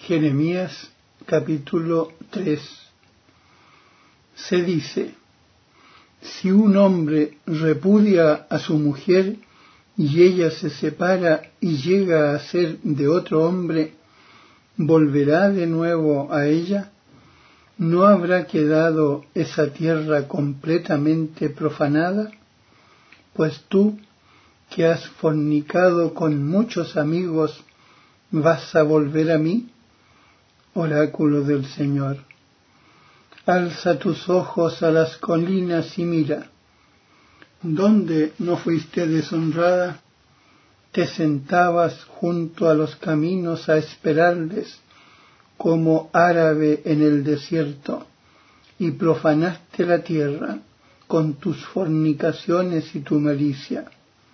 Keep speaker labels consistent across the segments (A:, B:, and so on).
A: Jeremías capítulo 3. Se dice: si un hombre repudia a su mujer y ella se separa y llega a ser de otro hombre, ¿volverá de nuevo a ella? ¿No habrá quedado esa tierra completamente profanada? Pues tú, que has fornicado con muchos amigos, ¿vas a volver a mí? Oráculo del Señor. Alza tus ojos a las colinas y mira. ¿Dónde no fuiste deshonrada? Te sentabas junto a los caminos a esperarles, como árabe en el desierto, y profanaste la tierra con tus fornicaciones y tu malicia.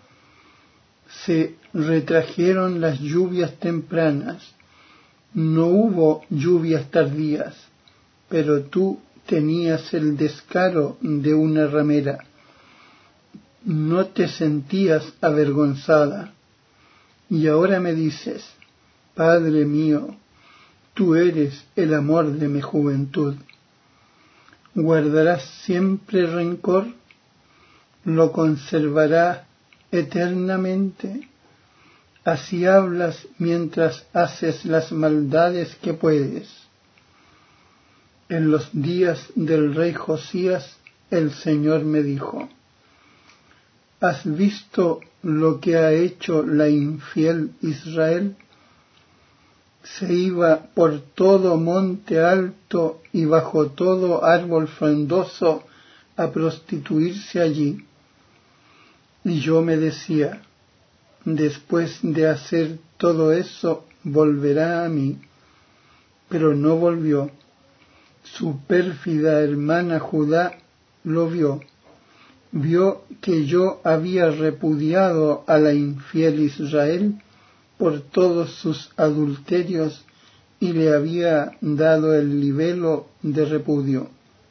A: Se retrajeron las lluvias tempranas, no hubo lluvias tardías, pero tú tenías el descaro de una ramera. No te sentías avergonzada. Y ahora me dices: Padre mío, tú eres el amor de mi juventud. ¿Guardarás siempre rencor? ¿Lo conservarás eternamente? Así hablas mientras haces las maldades que puedes. En los días del rey Josías, el Señor me dijo: ¿has visto lo que ha hecho la infiel Israel? Se iba por todo monte alto y bajo todo árbol frondoso a prostituirse allí. Y yo me decía: después de hacer todo eso, volverá a mí. Pero no volvió. Su pérfida hermana Judá lo vio. Vio que yo había repudiado a la infiel Israel por todos sus adulterios y le había dado el libelo de repudio.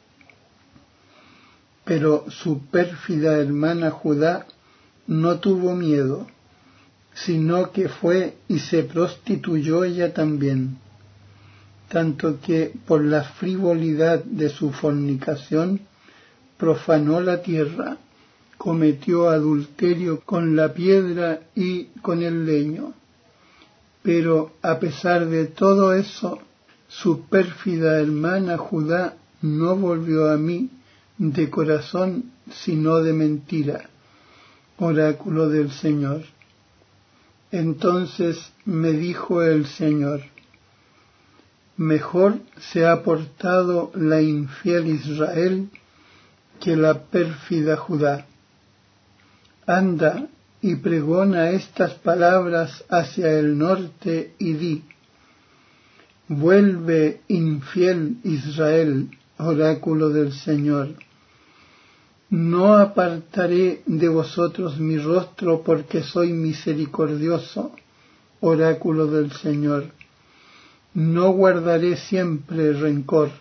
A: Pero su pérfida hermana Judá no tuvo miedo, sino que fue y se prostituyó ella también, tanto que por la frivolidad de su fornicación profanó la tierra, cometió adulterio con la piedra y con el leño. Pero a pesar de todo eso, su pérfida hermana Judá no volvió a mí de corazón, sino de mentira. Oráculo del Señor. Entonces me dijo el Señor: mejor se ha portado la infiel Israel que la pérfida Judá. Anda y pregona estas palabras hacia el norte y di: vuelve, infiel Israel, oráculo del Señor. No apartaré de vosotros mi rostro porque soy misericordioso, oráculo del Señor. No guardaré siempre rencor.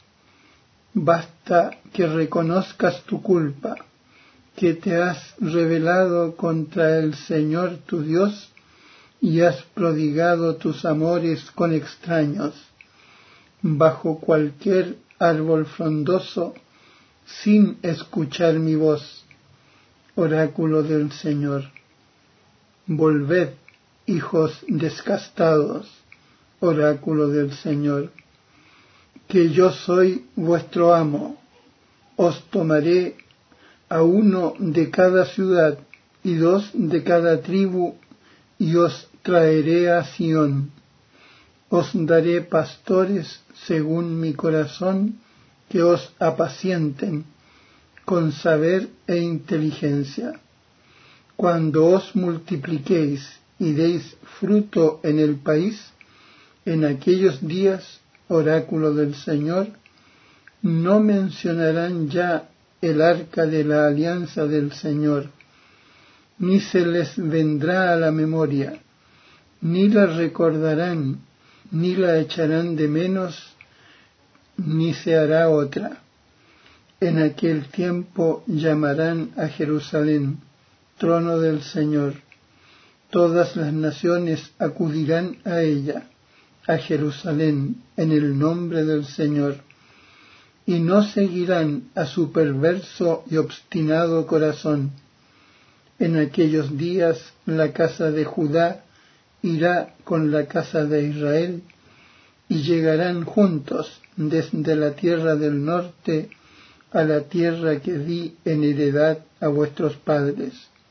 A: Basta que reconozcas tu culpa, que te has rebelado contra el Señor tu Dios y has prodigado tus amores con extraños, bajo cualquier árbol frondoso, sin escuchar mi voz, oráculo del Señor. Volved, hijos descastados, oráculo del Señor, que yo soy vuestro amo. Os tomaré a uno de cada ciudad y 2 de cada tribu, y os traeré a Sión. Os daré pastores según mi corazón, que os apacienten con saber e inteligencia. Cuando os multipliquéis y deis fruto en el país, en aquellos días, oráculo del Señor, no mencionarán ya el arca de la alianza del Señor, ni se les vendrá a la memoria, ni la recordarán, ni la echarán de menos, ni se hará otra. En aquel tiempo llamarán a Jerusalén trono del Señor. Todas las naciones acudirán a ella. a Jerusalén en el nombre del Señor, y no seguirán a su perverso y obstinado corazón. En aquellos días la casa de Judá irá con la casa de Israel, y llegarán juntos desde la tierra del norte a la tierra que di en heredad a vuestros padres.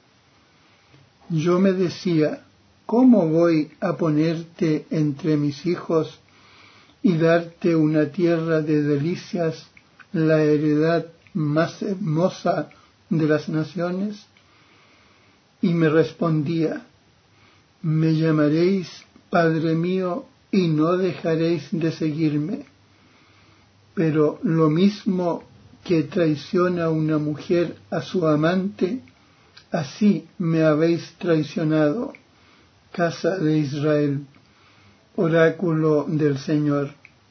A: Yo me decía, ¿cómo voy a ponerte entre mis hijos y darte una tierra de delicias, la heredad más hermosa de las naciones? Y me respondía, me llamaréis Padre mío y no dejaréis de seguirme. Pero lo mismo que traiciona una mujer a su amante, así me habéis traicionado, casa de Israel, oráculo del Señor.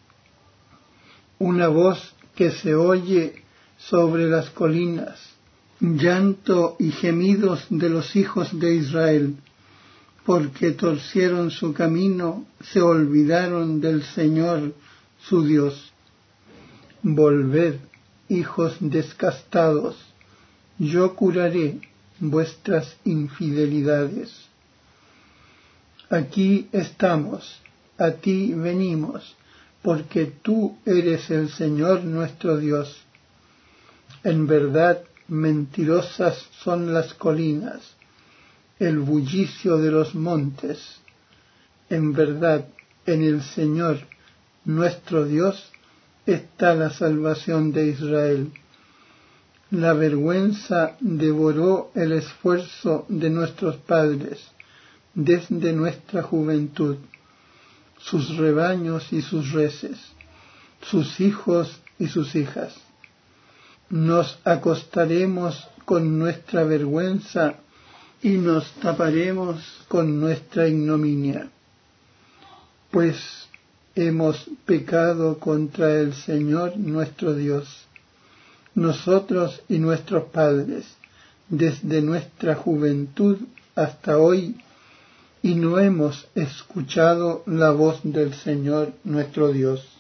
A: Una voz que se oye sobre las colinas, llanto y gemidos de los hijos de Israel, porque torcieron su camino, se olvidaron del Señor su Dios. Volved, hijos descastados, yo curaré vuestras infidelidades. Aquí estamos, a ti venimos, porque tú eres el Señor nuestro Dios. En verdad, mentirosas son las colinas, el bullicio de los montes. En verdad, en el Señor nuestro Dios está la salvación de Israel. La vergüenza devoró el esfuerzo de nuestros padres desde nuestra juventud, sus rebaños y sus reses, sus hijos y sus hijas. Nos acostaremos con nuestra vergüenza y nos taparemos con nuestra ignominia, pues hemos pecado contra el Señor nuestro Dios, nosotros y nuestros padres, desde nuestra juventud hasta hoy, y no hemos escuchado la voz del Señor nuestro Dios.